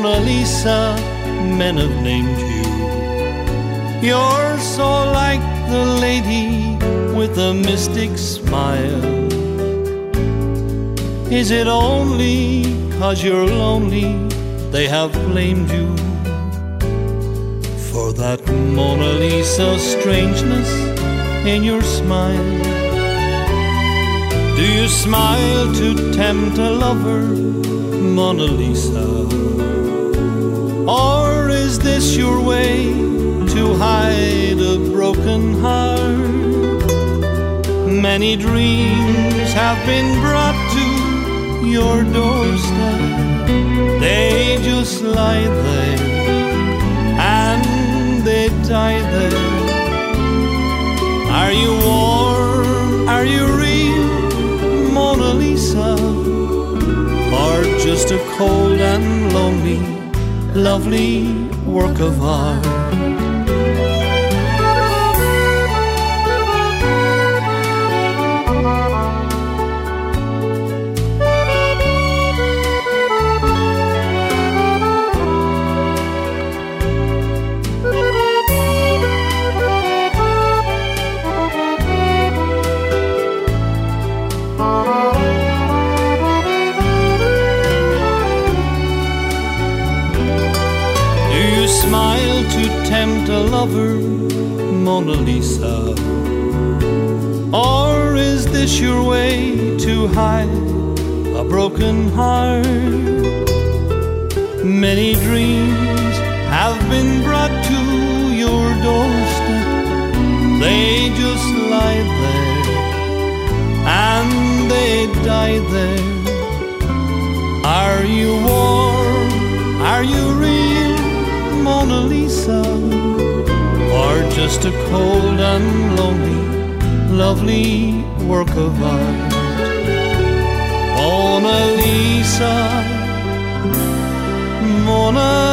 Mona Lisa, men have named you. You're so like the lady with a mystic smile. Is it only 'cause you're lonely they have blamed you for that Mona Lisa strangeness in your smile? Do you smile to tempt a lover, Mona Lisa? Or is this your way to hide a broken heart? Many dreams have been brought to your doorstep. They just lie there and they die there. Are you warm? Are you real, Mona Lisa? Or just a cold and lonely, lovely work of art? Smile to tempt a lover, Mona Lisa? Or is this your way to hide a broken heart? Many dreams have been brought to your doorstep. They just lie there and they die there. Are you warm? Are you real, Mona Lisa? Or just a cold and lonely, lovely work of art? Mona Lisa, Mona